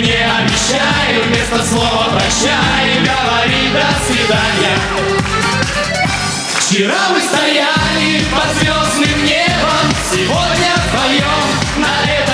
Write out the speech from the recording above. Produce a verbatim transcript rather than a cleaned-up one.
мне обещай, вместо слова прощай говори до свидания. Вчера мы стояли под звездным небом, сегодня вдвоем на этом